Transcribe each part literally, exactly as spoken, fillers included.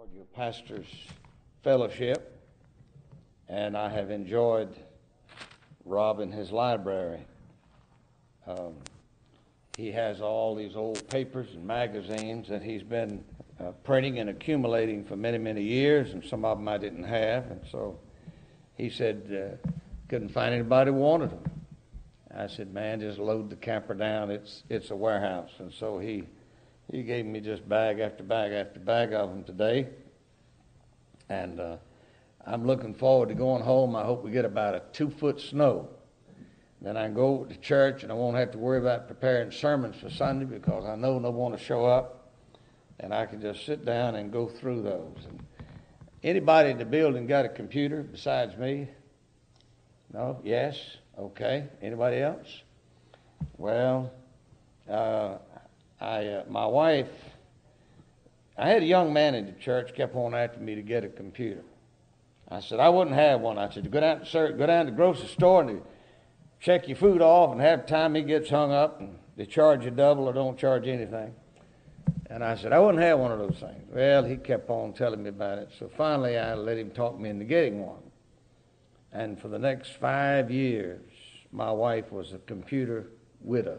enjoyed your pastor's fellowship, and I have enjoyed Rob in his library. Um, he has all these old papers and magazines that he's been uh, printing and accumulating for many, many years, and some of them I didn't have, and so he said uh, couldn't find anybody who wanted them. I said, man, just load the camper down. It's it's a warehouse, and so he he gave me just bag after bag after bag of them today. And uh, I'm looking forward to going home. I hope we get about a two-foot snow. Then I can go to church, and I won't have to worry about preparing sermons for Sunday because I know no one will show up, and I can just sit down and go through those. And anybody in the building got a computer besides me? No? Yes? Okay. Anybody else? Well, uh, I uh, my wife... I had a young man in the church kept on after me to get a computer. I said, I wouldn't have one. I said, go down to, sir, go down to the grocery store and check your food off, and half the time he gets hung up, and they charge you double or don't charge anything. And I said, I wouldn't have one of those things. Well, he kept on telling me about it. So finally I let him talk me into getting one. And for the next five years, my wife was a computer widow.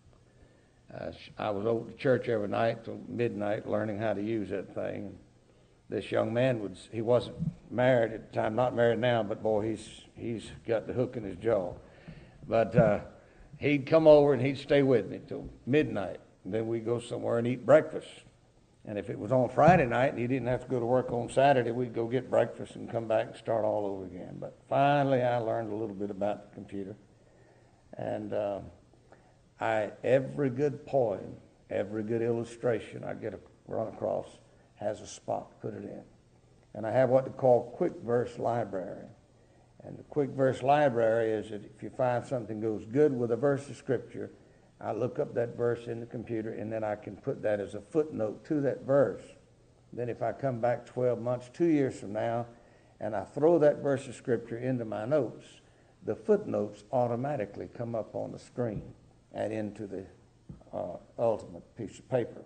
Uh, I was over to church every night till midnight learning how to use that thing. And this young man, would he wasn't married at the time, not married now, but boy, he's he's got the hook in his jaw. But uh, he'd come over and he'd stay with me till midnight. And then we'd go somewhere and eat breakfast. And if it was on Friday night and he didn't have to go to work on Saturday, we'd go get breakfast and come back and start all over again. But finally I learned a little bit about the computer. And... Uh, I, every good poem, every good illustration I get a, run across has a spot to put it in. And I have what they call quick verse library. And the quick verse library is that if you find something goes good with a verse of Scripture, I look up that verse in the computer, and then I can put that as a footnote to that verse. Then if I come back twelve months, two years from now, and I throw that verse of Scripture into my notes, the footnotes automatically come up on the screen and into the uh, ultimate piece of paper.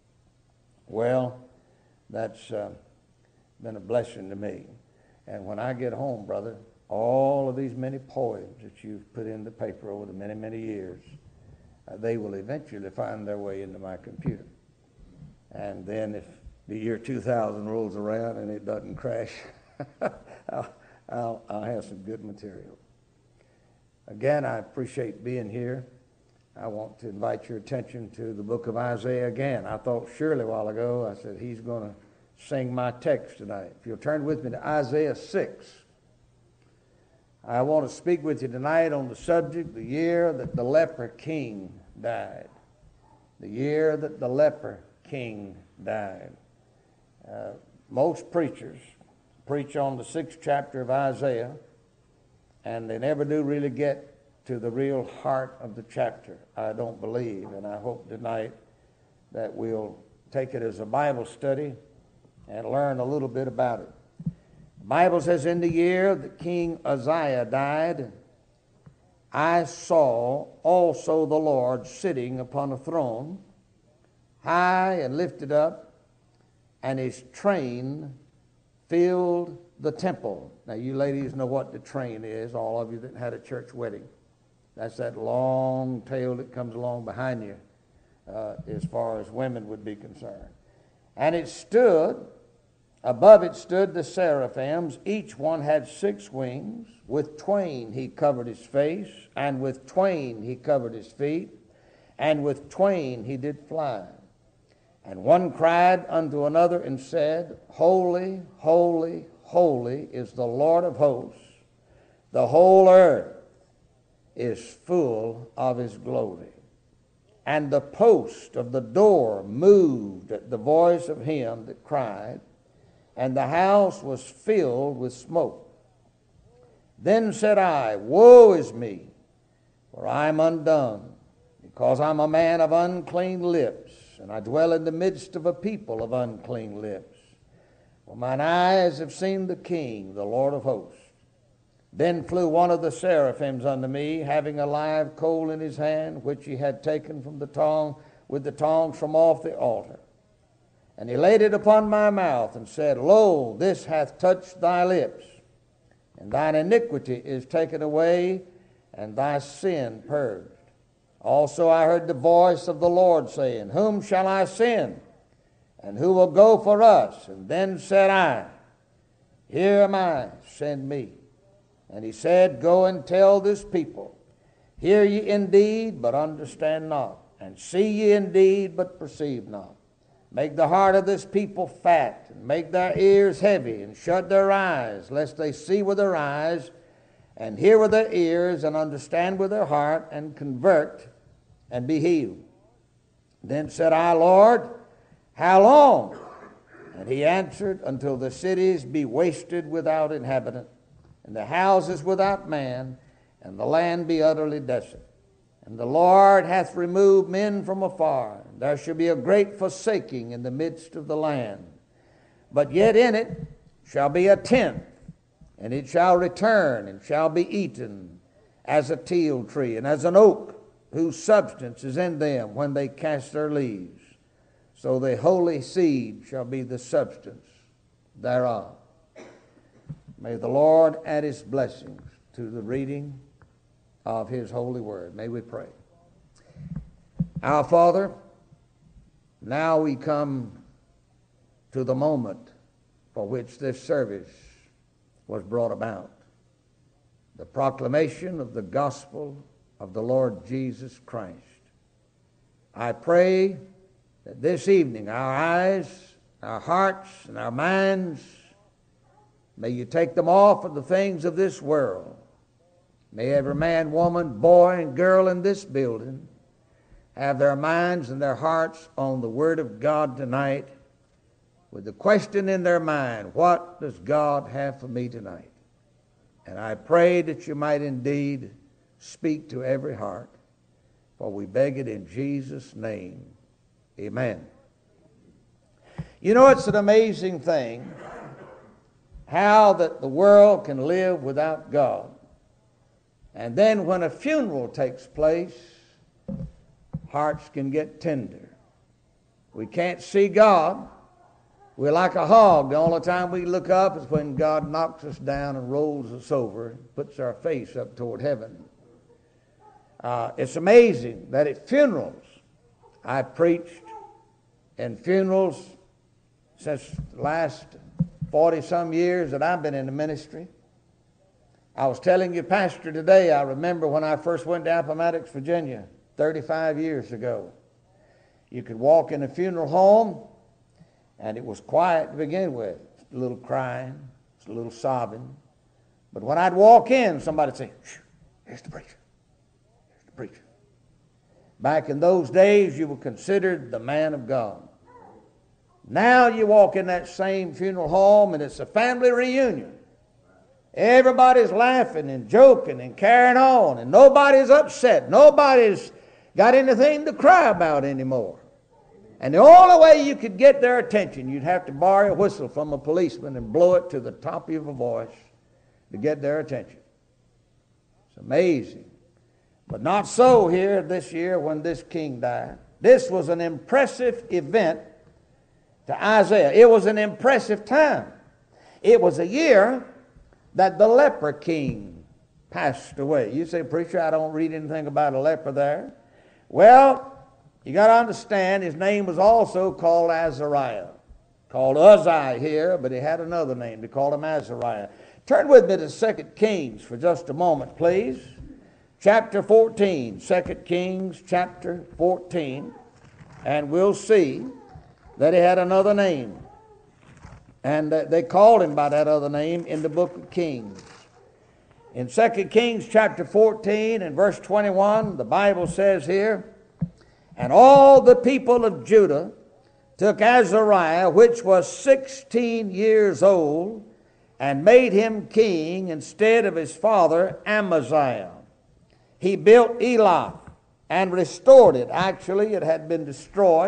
Well, that's uh, been a blessing to me. And when I get home, brother, all of these many poems that you've put in the paper over the many, many years, uh, they will eventually find their way into my computer. And then if the year two thousand rolls around and it doesn't crash, I'll, I'll, I'll have some good material. Again, I appreciate being here. I want to invite your attention to the book of Isaiah again. I thought surely a while ago, I said, he's going to sing my text tonight. If you'll turn with me to Isaiah six. I want to speak with you tonight on the subject, the year that the leper king died. The year that the leper king died. Uh, most preachers preach on the sixth chapter of Isaiah, and they never do really get to the real heart of the chapter, I don't believe. And I hope tonight that we'll take it as a Bible study and learn a little bit about it. The Bible says, in the year that King Uzziah died, I saw also the Lord sitting upon a throne, high and lifted up, and his train filled the temple. Now, you ladies know what the train is, all of you that had a church wedding. That's that long tail that comes along behind you, uh, as far as women would be concerned. And it stood, above it stood the seraphims. Each one had six wings. With twain he covered his face, and with twain he covered his feet, and with twain he did fly. And one cried unto another and said, Holy, holy, holy is the Lord of hosts. The whole earth is full of his glory. And the post of the door moved at the voice of him that cried, and the house was filled with smoke. Then said I, Woe is me, for I am undone, because I'm a man of unclean lips, and I dwell in the midst of a people of unclean lips. For mine eyes have seen the King, the Lord of hosts. Then flew one of the seraphims unto me, having a live coal in his hand, which he had taken from the tongue with the tongs from off the altar. And he laid it upon my mouth, and said, Lo, this hath touched thy lips, and thine iniquity is taken away, and thy sin purged. Also I heard the voice of the Lord saying, Whom shall I send? And who will go for us? And then said I, Here am I, send me. And he said, Go and tell this people, Hear ye indeed, but understand not, and see ye indeed, but perceive not. Make the heart of this people fat, and make their ears heavy, and shut their eyes, lest they see with their eyes, and hear with their ears, and understand with their heart, and convert, and be healed. Then said I, Lord, how long? And he answered, Until the cities be wasted without inhabitant, and the houses without man, and the land be utterly desolate. And the Lord hath removed men from afar. There shall be a great forsaking in the midst of the land. But yet in it shall be a tenth, and it shall return, and shall be eaten as a teil tree, and as an oak, whose substance is in them when they cast their leaves. So the holy seed shall be the substance thereof. May the Lord add his blessings to the reading of his holy word. May we pray. Our Father, now we come to the moment for which this service was brought about. The proclamation of the gospel of the Lord Jesus Christ. I pray that this evening our eyes, our hearts, and our minds, may you take them off of the things of this world. May every man, woman, boy, and girl in this building have their minds and their hearts on the Word of God tonight, with the question in their mind, what does God have for me tonight? And I pray that you might indeed speak to every heart, for we beg it in Jesus' name. Amen. You know, it's an amazing thing how that the world can live without God. And then when a funeral takes place, hearts can get tender. We can't see God. We're like a hog. The only time we look up is when God knocks us down and rolls us over and puts our face up toward heaven. Uh, it's amazing that at funerals, I preached in funerals since the last forty-some years that I've been in the ministry. I was telling you, Pastor, today, I remember when I first went to Appomattox, Virginia, thirty-five years ago. You could walk in a funeral home, and it was quiet to begin with. A little crying, a little sobbing. But when I'd walk in, somebody would say, Shh, here's the preacher. Here's the preacher. Back in those days, you were considered the man of God. Now you walk in that same funeral home, and it's a family reunion. Everybody's laughing and joking and carrying on, and nobody's upset. Nobody's got anything to cry about anymore. And the only way you could get their attention, you'd have to borrow a whistle from a policeman and blow it to the top of your voice to get their attention. It's amazing. But not so here this year when this king died. This was an impressive event to Isaiah. It was an impressive time. It was a year that the leper king passed away. You say, preacher, I don't read anything about a leper there. Well, you got to understand, his name was also called Azariah. Called Uzziah here, but he had another name. They called him Azariah. Turn with me to Second Kings for just a moment, please. Chapter fourteen. Second Kings chapter fourteen. And we'll see that he had another name. And they called him by that other name in the book of Kings. In Second Kings chapter fourteen and verse twenty-one, the Bible says here, And all the people of Judah took Azariah, which was sixteen years old, and made him king instead of his father Amaziah. He built Elath and restored it. Actually, it had been destroyed,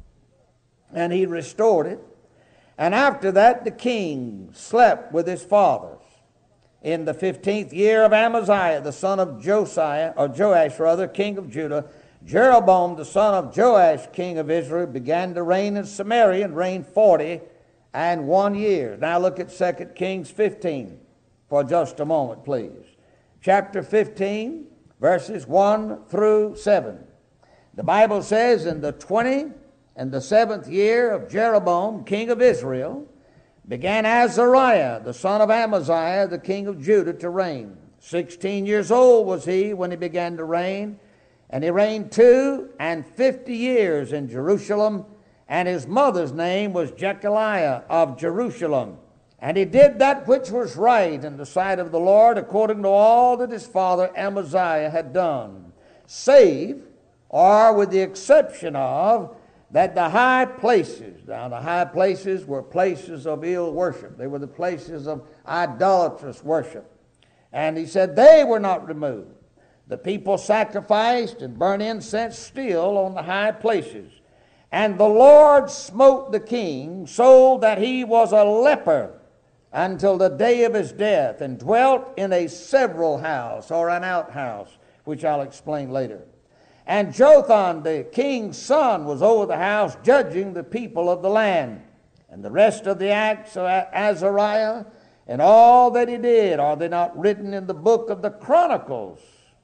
and he restored it. And after that, the king slept with his fathers. In the fifteenth year of Amaziah, the son of Josiah, or Joash rather, king of Judah, Jeroboam, the son of Joash, king of Israel, began to reign in Samaria and reigned forty and one year. Now look at Second Kings fifteen for just a moment, please. Chapter fifteen, verses one through seven. The Bible says, in the twenty and the seventh year of Jeroboam, king of Israel, began Azariah, the son of Amaziah, the king of Judah, to reign. Sixteen years old was he when he began to reign, and he reigned two and fifty years in Jerusalem, and his mother's name was Jechaliah of Jerusalem. And he did that which was right in the sight of the Lord, according to all that his father Amaziah had done, save, or with the exception of, that the high places, now the high places were places of ill worship. They were the places of idolatrous worship. And he said they were not removed. The people sacrificed and burned incense still on the high places. And the Lord smote the king so that he was a leper until the day of his death, and dwelt in a several house, or an outhouse, which I'll explain later. And Jotham, the king's son, was over the house, judging the people of the land. And the rest of the acts of Azariah, and all that he did, are they not written in the book of the Chronicles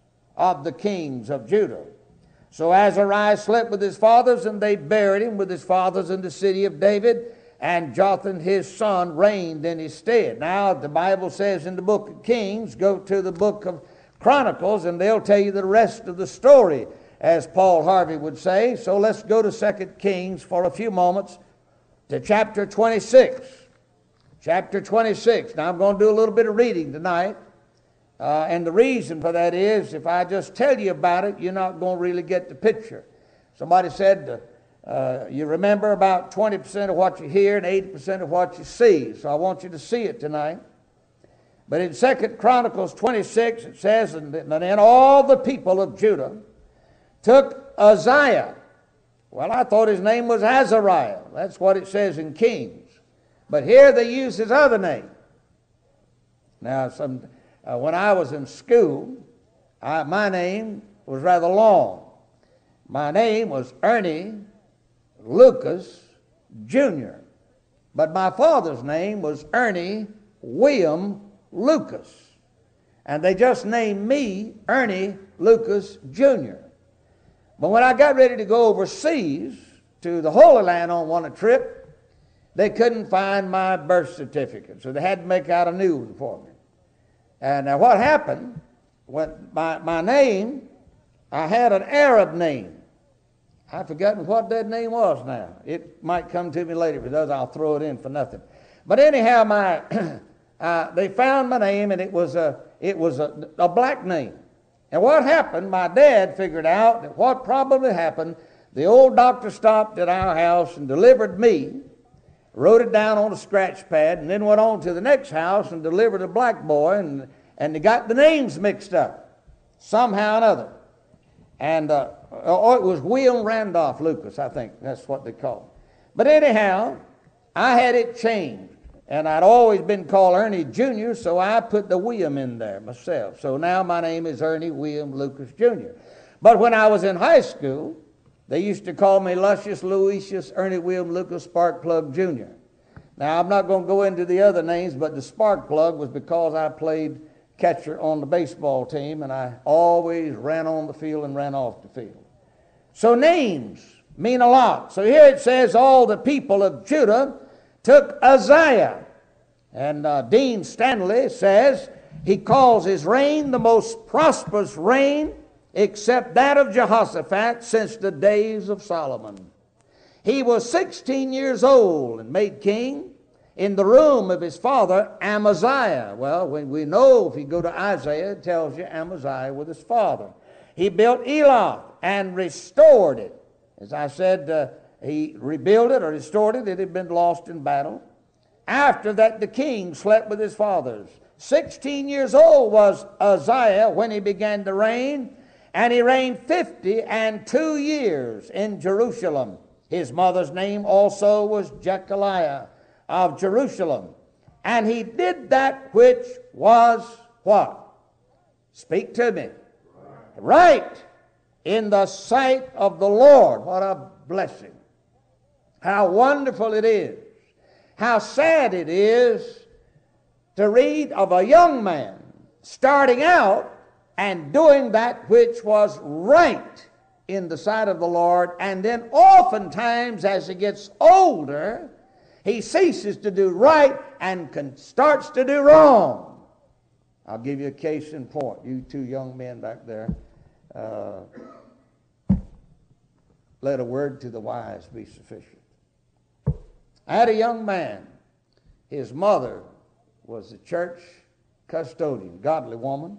of the kings of Judah? So Azariah slept with his fathers, and they buried him with his fathers in the city of David, and Jotham his son reigned in his stead. Now the Bible says in the book of Kings, go to the book of Chronicles, and they'll tell you the rest of the story, as Paul Harvey would say. So let's go to Second Kings for a few moments, to chapter twenty-six. Chapter twenty-six. Now I'm going to do a little bit of reading tonight. Uh, and the reason for that is, if I just tell you about it, you're not going to really get the picture. Somebody said, uh, you remember about twenty percent of what you hear and eighty percent of what you see. So I want you to see it tonight. But in Second Chronicles twenty-six, it says, and then all the people of Judah took Uzziah. Well, I thought his name was Azariah. That's what it says in Kings. But here they use his other name. Now, some, uh, when I was in school, I, my name was rather long. My name was Ernie Lucas Junior But my father's name was Ernie William Lucas. And they just named me Ernie Lucas Junior But when I got ready to go overseas to the Holy Land on one trip, they couldn't find my birth certificate, so they had to make out a new one for me. And now what happened, when my, my name, I had an Arab name. I've forgotten what that name was now. It might come to me later. If it does, I'll throw it in for nothing. But anyhow, my uh, they found my name, and it was a it was a, a black name. And what happened, my dad figured out that what probably happened, the old doctor stopped at our house and delivered me, wrote it down on a scratch pad, and then went on to the next house and delivered a black boy, and, and they got the names mixed up somehow or another. And uh, oh, it was William Randolph Lucas, I think. That's what they called him. But anyhow, I had it changed. And I'd always been called Ernie Junior, so I put the William in there myself. So now my name is Ernie William Lucas Junior But when I was in high school, they used to call me Lucius Lucius Ernie William Lucas Sparkplug Junior Now, I'm not going to go into the other names, but the Sparkplug was because I played catcher on the baseball team, and I always ran on the field and ran off the field. So names mean a lot. So here it says, all the people of Judah took Uzziah. And uh, Dean Stanley says he calls his reign the most prosperous reign except that of Jehoshaphat since the days of Solomon. He was sixteen years old and made king in the room of his father Amaziah. Well, when we know, if you go to Isaiah, it tells you Amaziah was his father. He built Eloth and restored it. As I said, uh, he rebuilt it or restored it. It had been lost in battle. After that, the king slept with his fathers. Sixteen years old was Uzziah when he began to reign, and he reigned fifty and two years in Jerusalem. His mother's name also was Jechaliah of Jerusalem. And he did that which was what? Speak to me. Right in the sight of the Lord. What a blessing. How wonderful it is. How sad it is to read of a young man starting out and doing that which was right in the sight of the Lord, and then oftentimes as he gets older, he ceases to do right and con- starts to do wrong. I'll give you a case in point. You two young men back there, uh, let a word to the wise be sufficient. I had a young man. His mother was the church custodian, godly woman.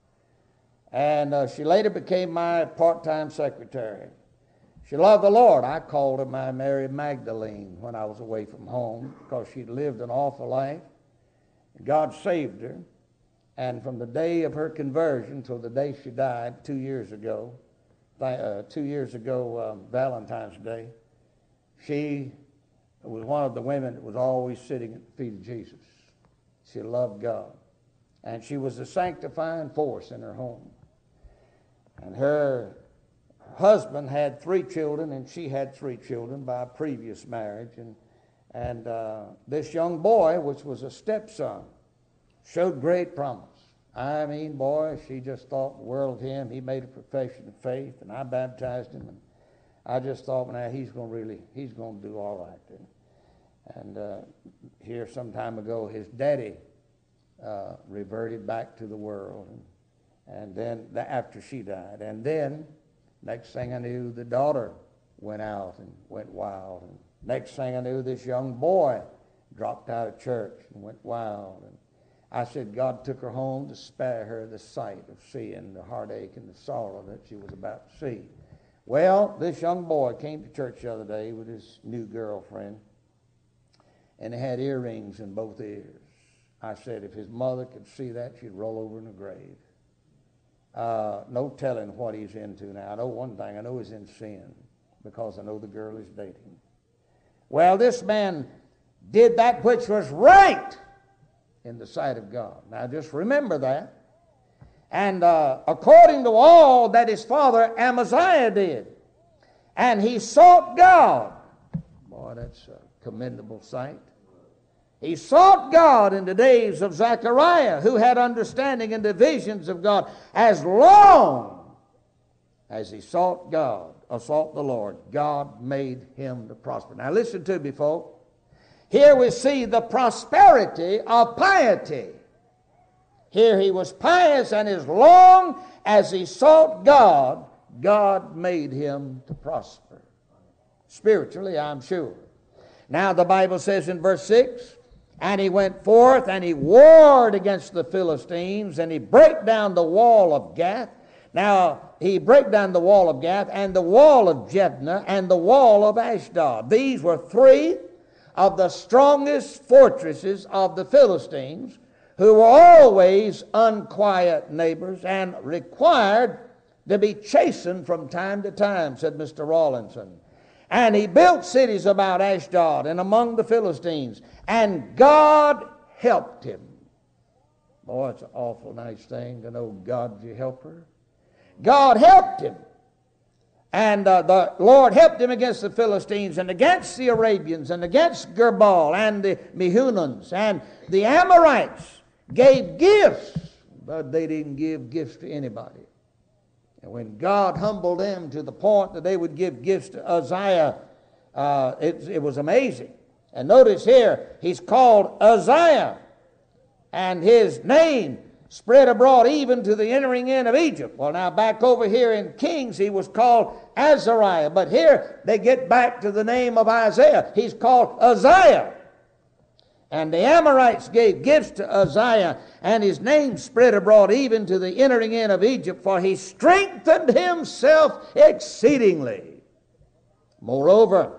And uh, she later became my part-time secretary. She loved the Lord. I called her my Mary Magdalene when I was away from home because she'd lived an awful life. God saved her. And from the day of her conversion till the day she died two years ago, uh, two years ago, um, Valentine's Day, she was one of the women that was always sitting at the feet of Jesus. She loved God. And she was a sanctifying force in her home. And her husband had three children, and she had three children by a previous marriage. And, and uh, this young boy, which was a stepson, showed great promise. I mean, boy, she just thought the world of him. He made a profession of faith, and I baptized him. And I just thought, now he's going to really, he's going to do all right then. And uh, here some time ago, his daddy uh, reverted back to the world. And, and then the, after she died. And then, next thing I knew, the daughter went out and went wild. And next thing I knew, this young boy dropped out of church and went wild. And I said God took her home to spare her the sight of seeing the heartache and the sorrow that she was about to see. Well, this young boy came to church the other day with his new girlfriend, and he had earrings in both ears. I said if his mother could see that, she'd roll over in her grave. Uh, no telling what he's into now. I know one thing. I know he's in sin because I know the girl he's dating. Well, this man did that which was right in the sight of God. Now, just remember that. And uh, according to all that his father Amaziah did. And he sought God. Boy, that's a commendable sight. He sought God in the days of Zechariah, who had understanding in the visions of God, as long as he sought God, or sought the Lord. God made him to prosper. Now listen to me, folks. Here we see the prosperity of piety. Here he was pious, and as long as he sought God, God made him to prosper. Spiritually, I'm sure. Now the Bible says in verse six, and he went forth and he warred against the Philistines, and he brake down the wall of Gath. Now he brake down the wall of Gath and the wall of Jebna and the wall of Ashdod. These were three of the strongest fortresses of the Philistines, who were always unquiet neighbors and required to be chastened from time to time, said Mister Rawlinson. And he built cities about Ashdod and among the Philistines, and God helped him. Boy, it's an awful nice thing to know God's your helper. God helped him. And uh, the Lord helped him against the Philistines and against the Arabians and against Gerbal and the Mehunans. And the Amorites gave gifts, but they didn't give gifts to anybody. And when God humbled them to the point that they would give gifts to Uzziah, uh, it, it was amazing. And notice here, he's called Uzziah, and his name spread abroad even to the entering in of Egypt. Well, now back over here in Kings, he was called Azariah. But here they get back to the name of Isaiah. He's called Uzziah. And the Amorites gave gifts to Uzziah, and his name spread abroad even to the entering in of Egypt, for he strengthened himself exceedingly. Moreover,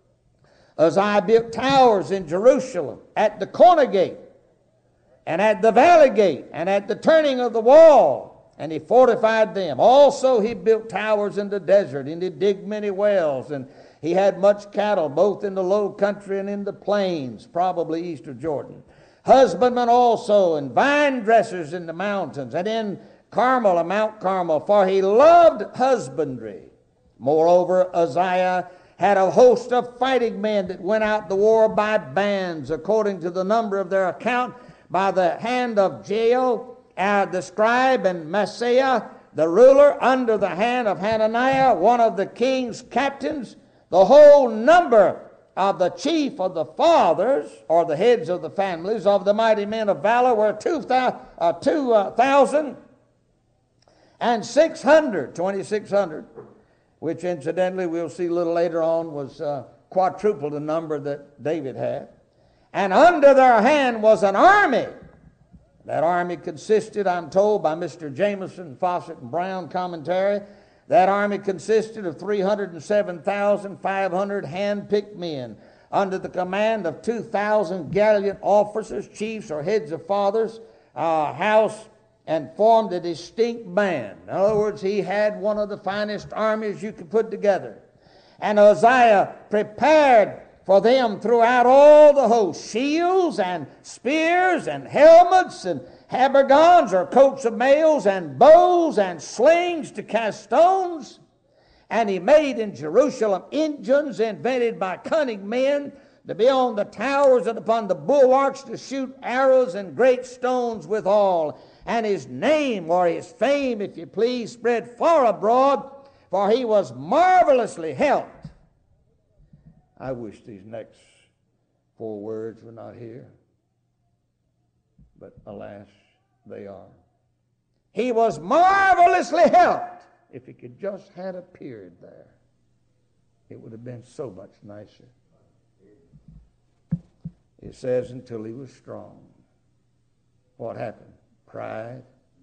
Uzziah built towers in Jerusalem at the corner gate, and at the valley gate, and at the turning of the wall, and he fortified them. Also he built towers in the desert, and he digged many wells, and he had much cattle, both in the low country and in the plains, probably east of Jordan. Husbandmen also, and vine dressers in the mountains, and in Carmel and Mount Carmel, for he loved husbandry. Moreover, Uzziah had a host of fighting men that went out to war by bands, according to the number of their account, by the hand of Jael, uh, the scribe, and Maaseiah, the ruler, under the hand of Hananiah, one of the king's captains. The whole number of the chief of the fathers, or the heads of the families, of the mighty men of valor were two thousand and six hundred, twenty-six hundred, which incidentally we'll see a little later on was uh, quadruple the number that David had. And under their hand was an army. That army consisted, I'm told by Mister Jameson, Fawcett, and Brown commentary, that army consisted of three hundred seven thousand five hundred hand-picked men under the command of two thousand gallant officers, chiefs, or heads of fathers, uh, house, and formed a distinct band. In other words, he had one of the finest armies you could put together. And Uzziah prepared for them throughout all the host shields and spears and helmets and habergeons, or coats of mails, and bows and slings to cast stones. And he made in Jerusalem engines invented by cunning men to be on the towers and upon the bulwarks to shoot arrows and great stones withal. And his name, or his fame, if you please, spread far abroad, for he was marvelously helped. I wish these next four words were not here, but alas, they are. He was marvelously helped. If he could just had appeared there, it would have been so much nicer. It says until he was strong. What happened? Pride.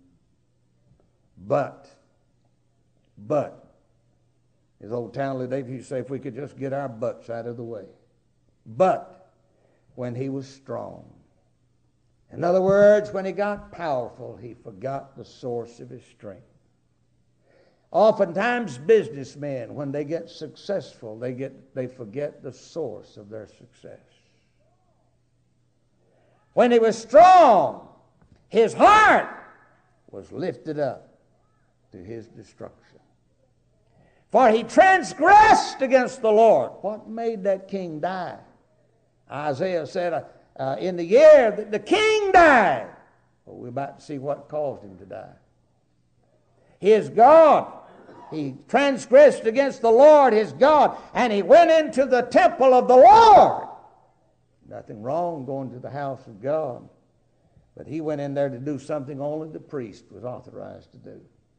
But, but, his old Townley Dave used to say, if we could just get our butts out of the way. But, when he was strong. In other words, when he got powerful, he forgot the source of his strength. Oftentimes, businessmen, when they get successful, they get they forget the source of their success. When he was strong, his heart was lifted up to his destruction. For he transgressed against the Lord. What made that king die? Isaiah said, uh, uh, in the year that the king died. Well, we're about to see what caused him to die. His God. He transgressed against the Lord, his God, and he went into the temple of the Lord. Nothing wrong going to the house of God. But he went in there to do something only the priest was authorized to do.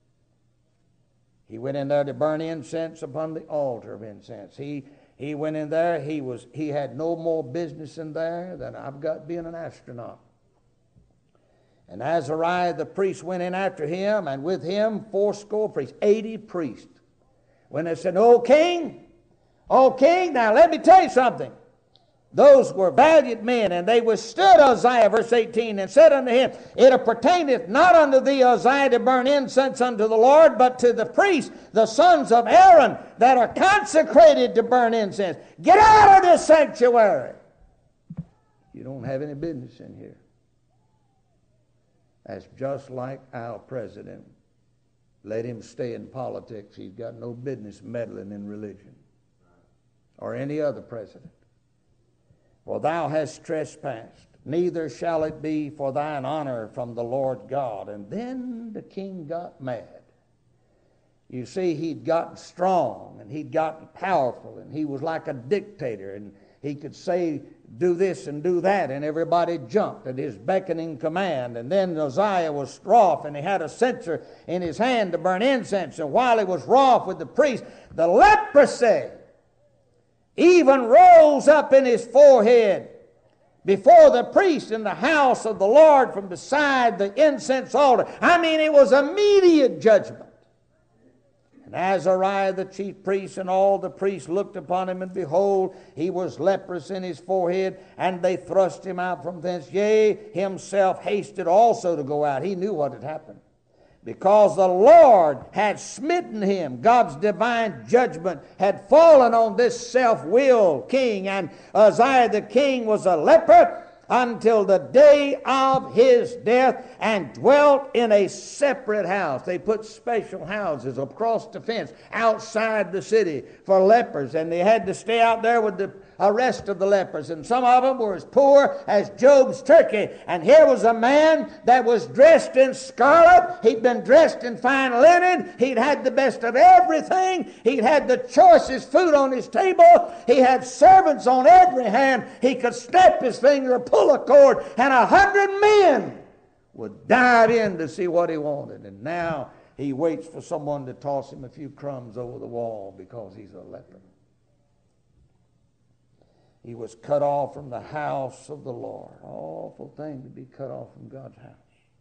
He went in there to burn incense upon the altar of incense. He he went in there, he was he had no more business in there than I've got being an astronaut. And Azariah the priest went in after him, and with him fourscore priests, eighty priests. When they said, "O king, O king, now let me tell you something." Those were valiant men, and they withstood Uzziah, verse eighteen, and said unto him, "It appertaineth not unto thee, Uzziah, to burn incense unto the Lord, but to the priests, the sons of Aaron, that are consecrated to burn incense. Get out of this sanctuary. You don't have any business in here." That's just like our president. Let him stay in politics. He's got no business meddling in religion. Or any other president. For thou hast trespassed, neither shall it be for thine honor from the Lord God. And then the king got mad. You see, he'd gotten strong, and he'd gotten powerful, and he was like a dictator, and he could say, do this and do that, and everybody jumped at his beckoning command. And then Uzziah was wroth, and he had a censer in his hand to burn incense. And while he was wroth with the priest, the leprosy even rose up in his forehead before the priest in the house of the Lord from beside the incense altar. I mean, it was immediate judgment. And Azariah the chief priest and all the priests looked upon him, and behold, he was leprous in his forehead, and they thrust him out from thence. Yea, himself hasted also to go out. He knew what had happened. Because the Lord had smitten him. God's divine judgment had fallen on this self-willed king. And Uzziah the king was a leper. until the day of his death, and dwelt in a separate house. They put special houses across the fence outside the city for lepers, and they had to stay out there with the rest of the lepers, and some of them were as poor as Job's turkey. And here was a man that was dressed in scarlet. He'd been dressed in fine linen. He'd had the best of everything. He'd had the choicest food on his table. He had servants on every hand. He could snap his finger, pull a cord, and a hundred men would dive in to see what he wanted. And now he waits for someone to toss him a few crumbs over the wall because he's a leper. He was cut off from the house of the Lord. Awful thing to be cut off from God's house.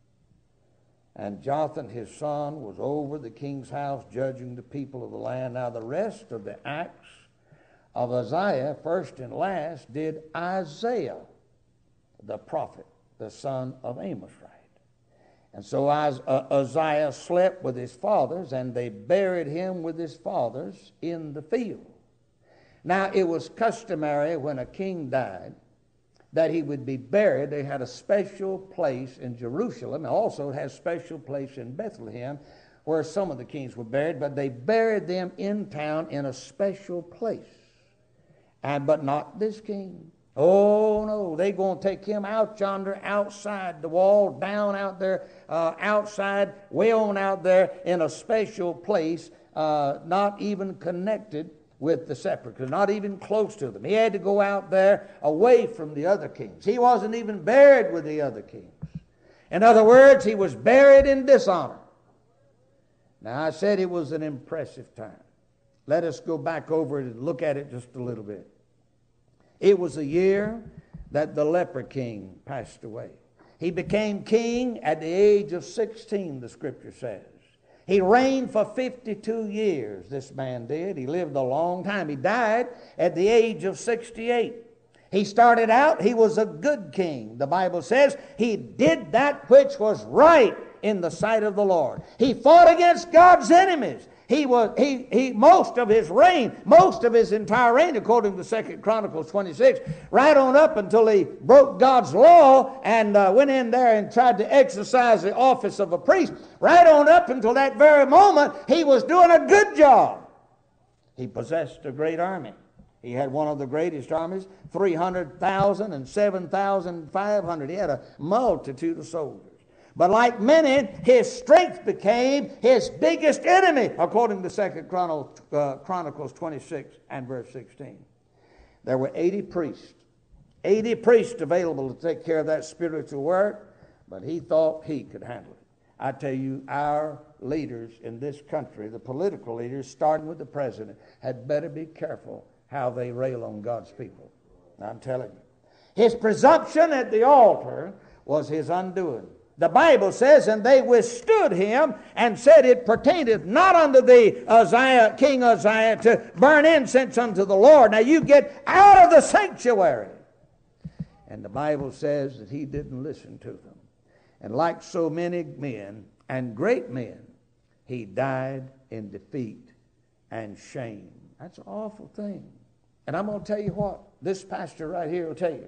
And Jotham, his son, was over the king's house, judging the people of the land. Now the rest of the acts of Uzziah, first and last, did Isaiah, the prophet, the son of Amos, write. And so Uzziah slept with his fathers, and they buried him with his fathers in the field. Now, it was customary when a king died that he would be buried. They had a special place in Jerusalem. Also, it has a special place in Bethlehem where some of the kings were buried, but they buried them in town in a special place. And but not this king. Oh, no, they're going to take him out yonder, outside the wall, down out there, uh, outside, way on out there in a special place, uh, not even connected with the sepulchre, not even close to them. He had to go out there away from the other kings. He wasn't even buried with the other kings. In other words, he was buried in dishonor. Now, I said it was an impressive time. Let us go back over it and look at it just a little bit. It was the year that the leper king passed away. He became king at the age of sixteen, the scripture says. He reigned for fifty-two years, this man did. He lived a long time. He died at the age of sixty-eight. He started out, he was a good king. The Bible says he did that which was right in the sight of the Lord. He fought against God's enemies. He was he he most of his reign, most of his entire reign, according to Second Chronicles twenty-six, right on up until he broke God's law and uh, went in there and tried to exercise the office of a priest. Right on up until that very moment, he was doing a good job. He possessed a great army. He had one of the greatest armies, three hundred thousand and seven thousand five hundred. He had a multitude of soldiers. But like many, his strength became his biggest enemy, according to Second Chronicles twenty-six and verse sixteen. There were eighty priests, eighty priests available to take care of that spiritual work, but he thought he could handle it. I tell you, our leaders in this country, the political leaders, starting with the president, had better be careful how they rail on God's people. I'm telling you. His presumption at the altar was his undoing. The Bible says, and they withstood him and said, it pertaineth not unto thee, Uzziah, King Uzziah, to burn incense unto the Lord. Now you get out of the sanctuary. And the Bible says that he didn't listen to them. And like so many men and great men, he died in defeat and shame. That's an awful thing. And I'm going to tell you what, this pastor right here will tell you.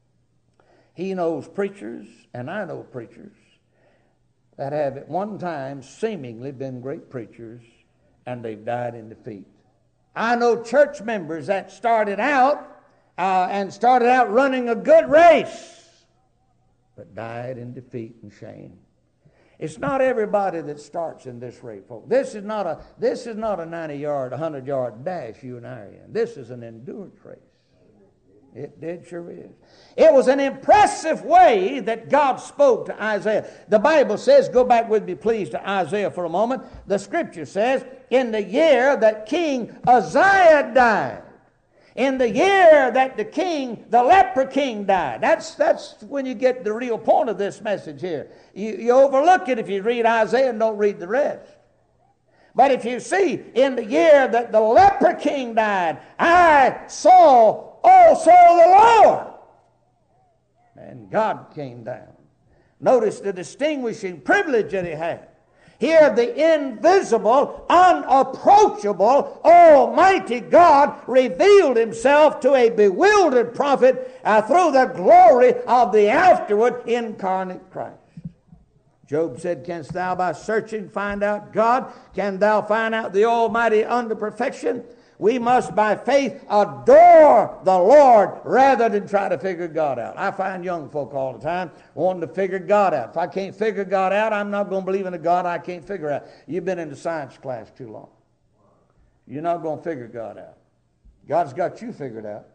He knows preachers, and I know preachers, that have at one time seemingly been great preachers, and they've died in defeat. I know church members that started out uh, and started out running a good race, but died in defeat and shame. It's not everybody that starts in this race, folks. This is not a this is not a ninety-yard, a hundred-yard dash you and I are in. This is an endurance race. It did sure is. It was an impressive way that God spoke to Isaiah. The Bible says, go back with me please to Isaiah for a moment. The scripture says, in the year that King Uzziah died, in the year that the king, the leper king died. That's, that's when you get the real point of this message here. You, you overlook it if you read Isaiah and don't read the rest. But if you see, in the year that the leper king died, I saw also the Lord. And God came down. Notice the distinguishing privilege that he had. Here the invisible, unapproachable, almighty God revealed himself to a bewildered prophet uh, through the glory of the afterward incarnate Christ. Job said, canst thou by searching find out God? Can thou find out the Almighty under perfection? We must by faith adore the Lord rather than try to figure God out. I find young folk all the time wanting to figure God out. If I can't figure God out, I'm not going to believe in a God I can't figure out. You've been in the science class too long. You're not going to figure God out. God's got you figured out.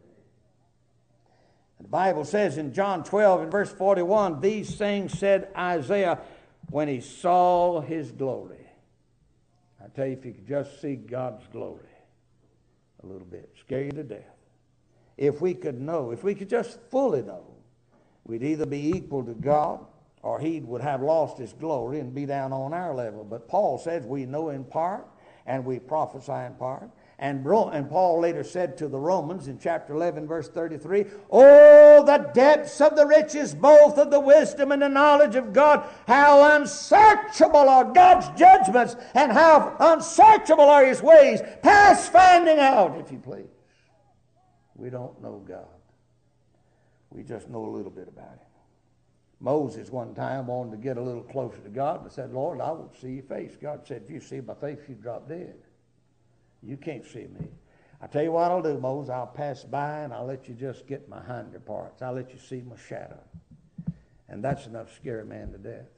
The Bible says in John twelve and verse forty-one, these things said Isaiah when he saw his glory. I tell you, if you could just see God's glory a little bit, scare you to death. If we could know, if we could just fully know, we'd either be equal to God or he would have lost his glory and be down on our level. But Paul says we know in part and we prophesy in part. And, and Paul later said to the Romans in chapter eleven, verse thirty-three, oh, the depths of the riches, both of the wisdom and the knowledge of God, how unsearchable are God's judgments, and how unsearchable are his ways, past finding out, if you please. We don't know God. We just know a little bit about him. Moses one time wanted to get a little closer to God, but said, Lord, I want to see your face. God said, if you see my face, you drop dead. You can't see me. I tell you what I'll do, Moses. I'll pass by and I'll let you just get my hinder parts. I'll let you see my shadow. And that's enough to scare a man to death.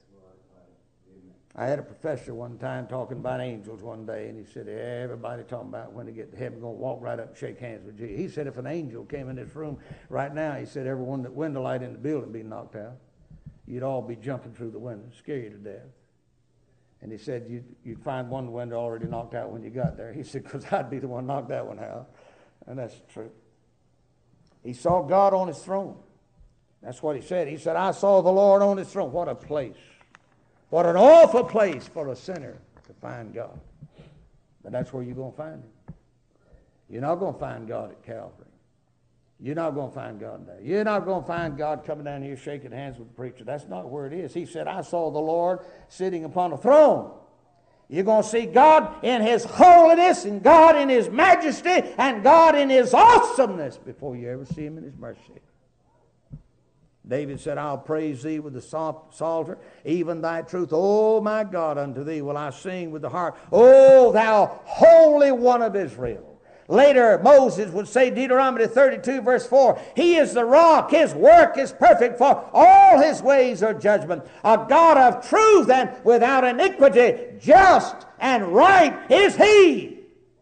I had a professor one time talking about angels one day, and he said, everybody talking about when they get to heaven, going to walk right up and shake hands with Jesus. He said, if an angel came in this room right now, he said, everyone that window light in the building would be knocked out. You'd all be jumping through the window, scare you to death. And he said, you'd, you'd find one window already knocked out when you got there. He said, because I'd be the one knocked that one out. And that's true. He saw God on his throne. That's what he said. He said, I saw the Lord on his throne. What a place. What an awful place for a sinner to find God. But that's where you're going to find him. You're not going to find God at Calvary. You're not going to find God there. You're not going to find God coming down here shaking hands with the preacher. That's not where it is. He said, I saw the Lord sitting upon a throne. You're going to see God in his holiness and God in his majesty and God in his awesomeness before you ever see him in his mercy. David said, I'll praise thee with the psalter, even thy truth. Oh, my God, unto thee will I sing with the harp. Oh, thou Holy One of Israel. Later, Moses would say, Deuteronomy thirty-two, verse four, he is the rock, his work is perfect, for all his ways are judgment. A God of truth and without iniquity, just and right is he.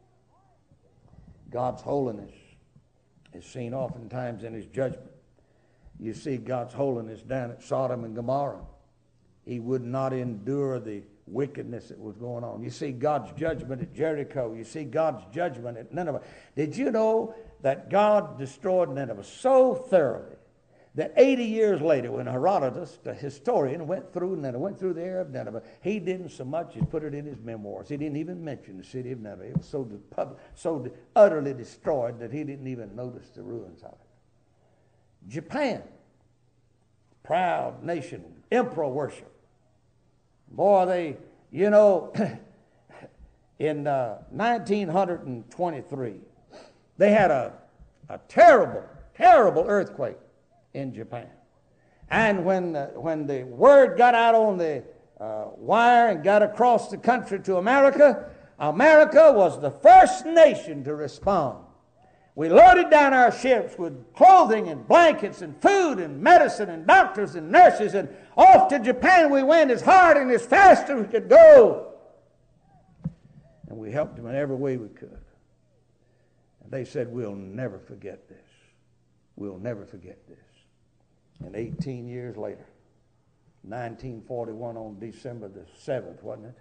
God's holiness is seen oftentimes in his judgment. You see God's holiness down at Sodom and Gomorrah. He would not endure the wickedness that was going on. You see God's judgment at Jericho. You see God's judgment at Nineveh. Did you know that God destroyed Nineveh so thoroughly that eighty years later, when Herodotus, the historian, went through Nineveh, went through the area of Nineveh, he didn't so much as put it in his memoirs. He didn't even mention the city of Nineveh. It was so, so utterly destroyed that he didn't even notice the ruins of it. Japan, proud nation, emperor worship. Boy, they, you know, in uh, nineteen twenty-three, they had a, a terrible, terrible earthquake in Japan. And when the, when the word got out on the uh, wire and got across the country to America, America was the first nation to respond. We loaded down our ships with clothing and blankets and food and medicine and doctors and nurses, and off to Japan we went as hard and as fast as we could go. And we helped them in every way we could. And they said, we'll never forget this. We'll never forget this. And eighteen years later, nineteen forty-one on December the seventh, wasn't it?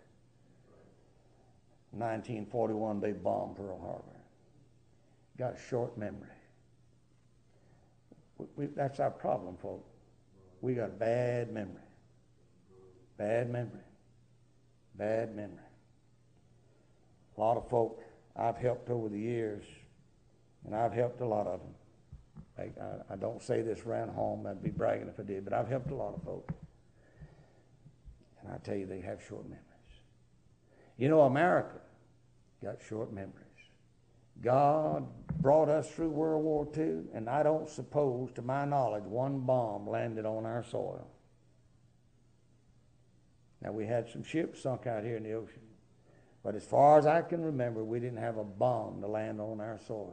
nineteen forty-one, they bombed Pearl Harbor. Got a short memory. We, we, that's our problem, folks. We got bad memory. Bad memory. Bad memory. A lot of folk I've helped over the years, and I've helped a lot of them. I, I, I don't say this around home. I'd be bragging if I did, but I've helped a lot of folk. And I tell you, they have short memories. You know, America got short memories. God brought us through World War Two, and I don't suppose, to my knowledge, one bomb landed on our soil. Now, we had some ships sunk out here in the ocean, but as far as I can remember, we didn't have a bomb to land on our soil.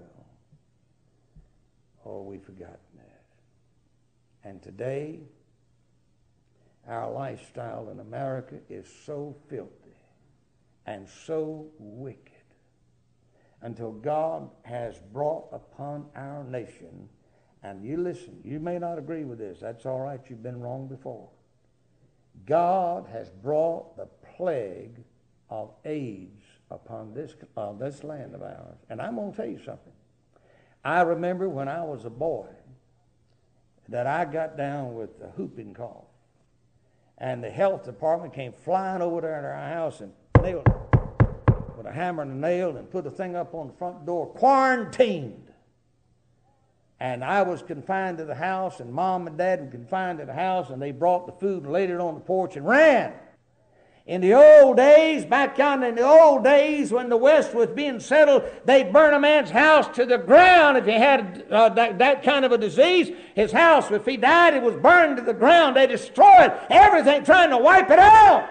Oh, we've forgotten that. And today, our lifestyle in America is so filthy and so wicked, until God has brought upon our nation, and you listen, you may not agree with this, that's all right, you've been wrong before. God has brought the plague of AIDS upon this, uh, this land of ours. And I'm going to tell you something. I remember when I was a boy that I got down with the whooping cough, and the health department came flying over there to our house and nailed it with a hammer and a nail and put a thing up on the front door, quarantined. And I was confined to the house, and Mom and Dad were confined to the house, and they brought the food and laid it on the porch and ran. In the old days, back yonder in the old days when the West was being settled, they'd burn a man's house to the ground if he had uh, that, that kind of a disease. His house, if he died, it was burned to the ground. They destroyed everything trying to wipe it out.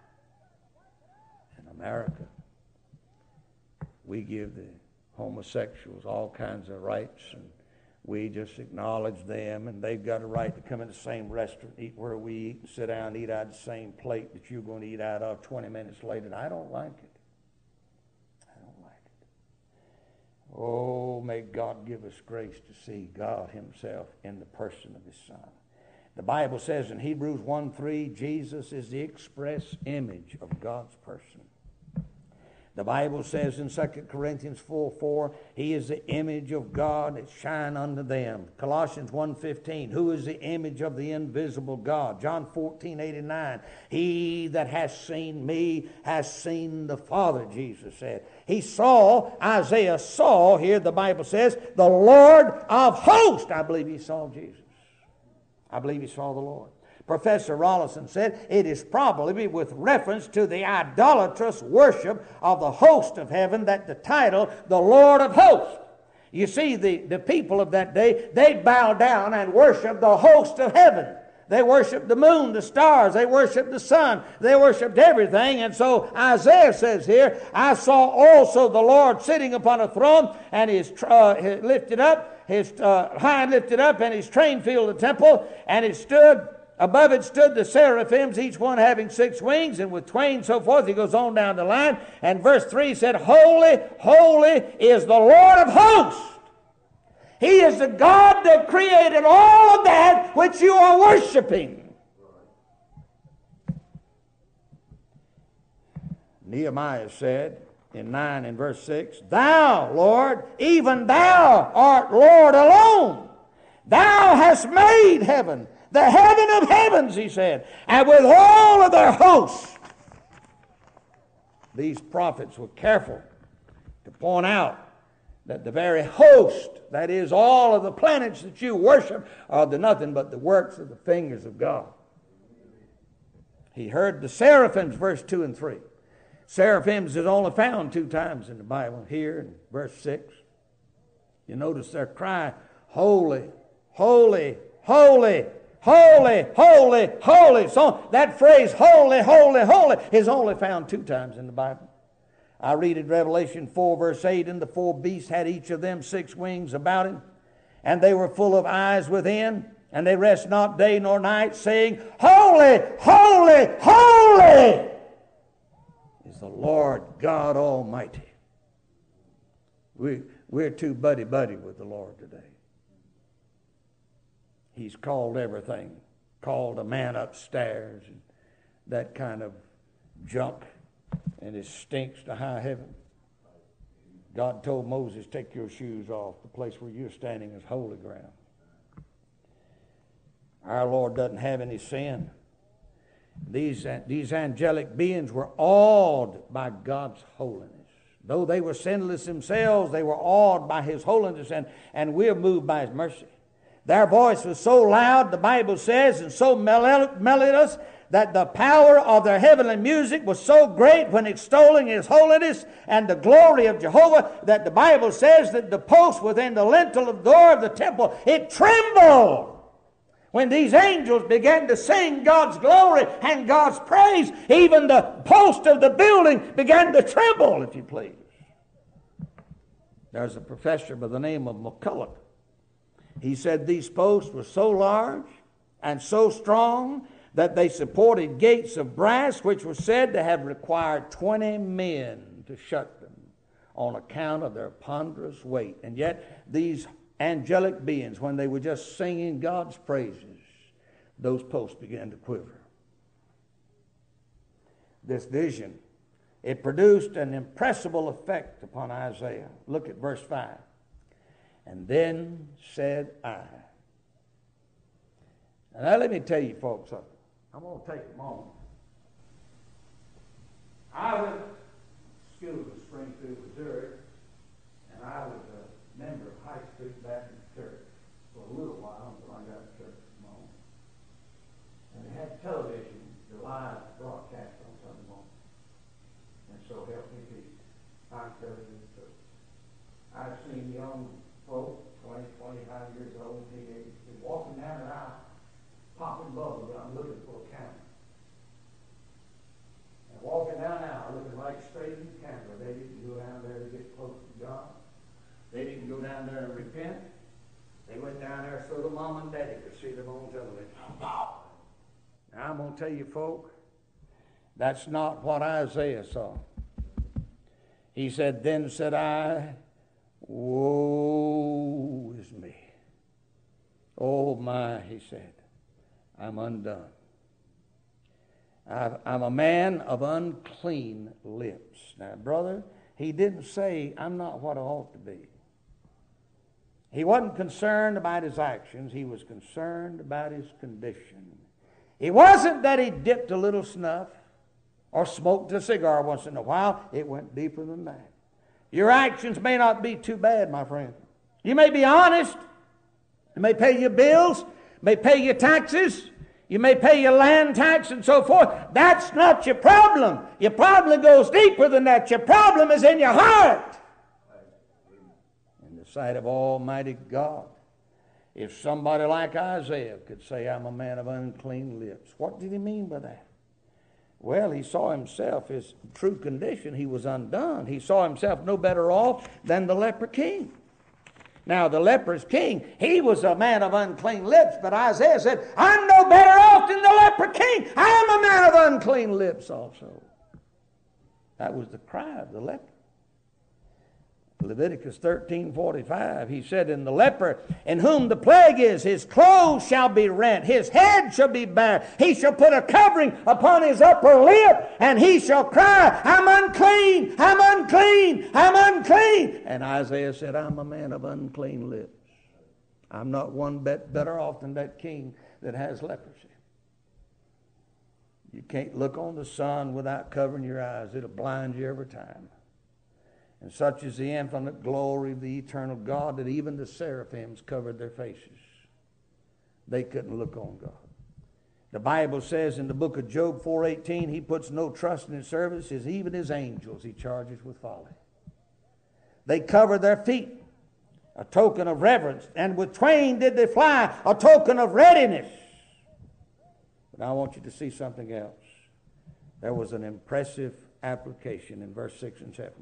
In America, we give the homosexuals all kinds of rights, and we just acknowledge them, and they've got a right to come in the same restaurant, eat where we eat, and sit down and eat out of the same plate that you're going to eat out of twenty minutes later. And I don't like it. I don't like it. Oh, may God give us grace to see God himself in the person of his Son. The Bible says in Hebrews one three, Jesus is the express image of God's person. The Bible says in Second Corinthians four four, he is the image of God that shine unto them. Colossians one fifteen, who is the image of the invisible God? John fourteen eighty-nine, he that has seen me has seen the Father, Jesus said. He saw, Isaiah saw, here the Bible says, the Lord of hosts. I believe he saw Jesus. I believe he saw the Lord. Professor Rollison said it is probably with reference to the idolatrous worship of the host of heaven that the title, the Lord of hosts. You see, the, the people of that day, they bowed down and worshiped the host of heaven. They worshiped the moon, the stars. They worshiped the sun. They worshiped everything. And so Isaiah says here, I saw also the Lord sitting upon a throne, and his uh, lifted up, his uh, high and lifted up, and his train filled the temple, and it stood. Above it stood the seraphims, each one having six wings, and with twain, so forth. He goes on down the line. And verse three said, Holy, holy is the Lord of hosts. He is the God that created all of that which you are worshiping. Nehemiah said in nine and verse six, Thou, Lord, even thou art Lord alone. Thou hast made heaven, the heaven of heavens, he said, and with all of their hosts. These prophets were careful to point out that the very host, that is, all of the planets that you worship, are the nothing but the works of the fingers of God. He heard the seraphims, verse two and three. Seraphims is only found two times in the Bible, here in verse six. You notice their cry, Holy, holy, holy, holy, holy, holy. So that phrase, holy, holy, holy, is only found two times in the Bible. I read in Revelation four, verse eight, and the four beasts had each of them six wings about him, and they were full of eyes within, and they rest not day nor night, saying, Holy, holy, holy is the Lord God Almighty. We, we're too buddy-buddy with the Lord today. He's called everything, called a man upstairs, and that kind of junk, and it stinks to high heaven. God told Moses, take your shoes off. The place where you're standing is holy ground. Our Lord doesn't have any sin. These, these angelic beings were awed by God's holiness. Though they were sinless themselves, they were awed by his holiness, and, and we're moved by his mercy. Their voice was so loud, the Bible says, and so melodious, that the power of their heavenly music was so great when extolling His holiness and the glory of Jehovah, that the Bible says that the post within the lintel of the door of the temple, it trembled when these angels began to sing God's glory and God's praise. Even the post of the building began to tremble, if you please. There's a professor by the name of McCulloch. He said these posts were so large and so strong that they supported gates of brass, which were said to have required twenty men to shut them on account of their ponderous weight. And yet these angelic beings, when they were just singing God's praises, those posts began to quiver. This vision, it produced an impressible effect upon Isaiah. Look at verse five. And then said I. Now let me tell you folks something. I'm going to take a moment. I went to school in Springfield, Missouri, and I was a member of High Street Baptist Church for a little while until I got to church this morning. And they had television, the live broadcast on Sunday morning. And so help me Jesus, I tell you the truth. I've seen young folk, twenty, twenty-five years old, teenagers, walking down an aisle, popping bubble gum, looking for a camera. And walking down an aisle, looking right straight in the camera. They didn't go down there to get close to God. They didn't go down there and repent. They went down there so the mom and daddy could see them on television. Now I'm going to tell you, folk, that's not what Isaiah saw. He said, then said I, woe is me. Oh my, he said, I'm undone. I've, I'm a man of unclean lips. Now, brother, he didn't say, I'm not what I ought to be. He wasn't concerned about his actions. He was concerned about his condition. It wasn't that he dipped a little snuff or smoked a cigar once in a while. It went deeper than that. Your actions may not be too bad, my friend. You may be honest. You may pay your bills, may pay your taxes, you may pay your land tax and so forth. That's not your problem. Your problem goes deeper than that. Your problem is in your heart. In the sight of Almighty God. If somebody like Isaiah could say, I'm a man of unclean lips, what did he mean by that? Well, he saw himself, his true condition, he was undone. He saw himself no better off than the leper king. Now, the leper's king, he was a man of unclean lips, but Isaiah said, I'm no better off than the leper king. I am a man of unclean lips also. That was the cry of the leper. Leviticus thirteen forty-five, he said, in the leper in whom the plague is, his clothes shall be rent, his head shall be bare, he shall put a covering upon his upper lip, and he shall cry, I'm unclean, I'm unclean, I'm unclean. And Isaiah said, I'm a man of unclean lips. I'm not one bit better off than that king that has leprosy. You can't look on the sun without covering your eyes. It'll blind you every time. And such is the infinite glory of the eternal God that even the seraphims covered their faces. They couldn't look on God. The Bible says in the book of Job four eighteen, he puts no trust in his services, even his angels he charges with folly. They covered their feet, a token of reverence, and with twain did they fly, a token of readiness. But now I want you to see something else. There was an impressive application in verse six and seven.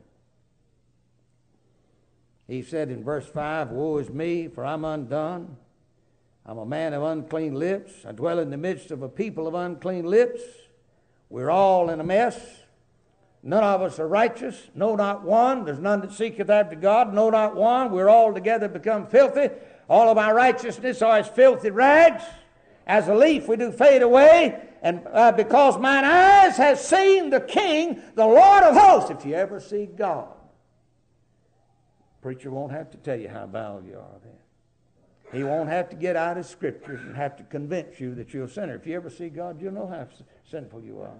He said in verse five, woe is me, for I'm undone. I'm a man of unclean lips. I dwell in the midst of a people of unclean lips. We're all in a mess. None of us are righteous. No, not one. There's none that seeketh after God. No, not one. We're all together become filthy. All of our righteousness are as filthy rags. As a leaf we do fade away. And uh, because mine eyes have seen the King, the Lord of hosts. If you ever see God, preacher won't have to tell you how vile you are then. He won't have to get out of scriptures and have to convince you that you're a sinner. If you ever see God, you'll know how sinful you are.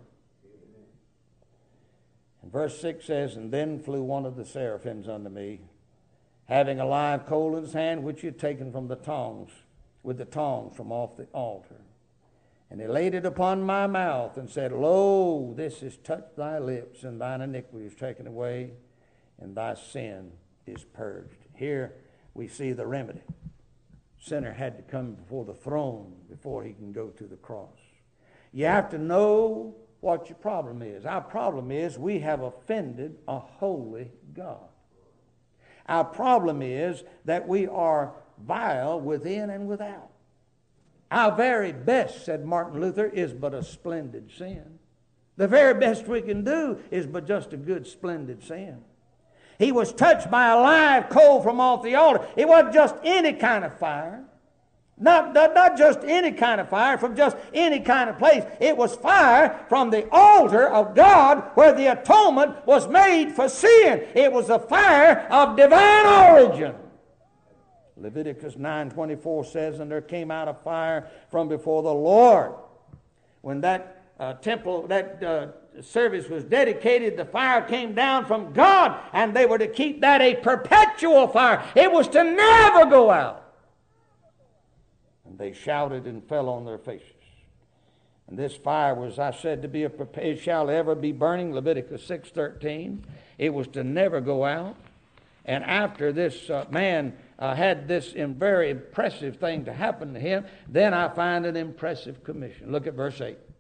And verse six says, and then flew one of the seraphims unto me, having a live coal in his hand, which he had taken from the tongs, with the tongs from off the altar. And he laid it upon my mouth and said, Lo, this has touched thy lips, and thine iniquity is taken away, and thy sin is purged. Here we see the remedy. Sinner had to come before the throne before he can go to the cross. You have to know what your problem is. Our problem is we have offended a holy God. Our problem is that we are vile within and without. Our very best, said Martin Luther, is but a splendid sin. The very best we can do is but just a good, splendid sin. He was touched by a live coal from off the altar. It wasn't just any kind of fire. Not, not, not just any kind of fire from just any kind of place. It was fire from the altar of God where the atonement was made for sin. It was a fire of divine origin. Leviticus nine twenty-four says, and there came out a fire from before the Lord. When that uh, temple, that uh, service was dedicated, the fire came down from God, and they were to keep that a perpetual fire. It was to never go out. And they shouted and fell on their faces. And this fire was, I said, to be a, it shall ever be burning, Leviticus six thirteen. It was to never go out. And after this uh, man uh, had this in very impressive thing to happen to him, then I find an impressive commission. Look at verse eight.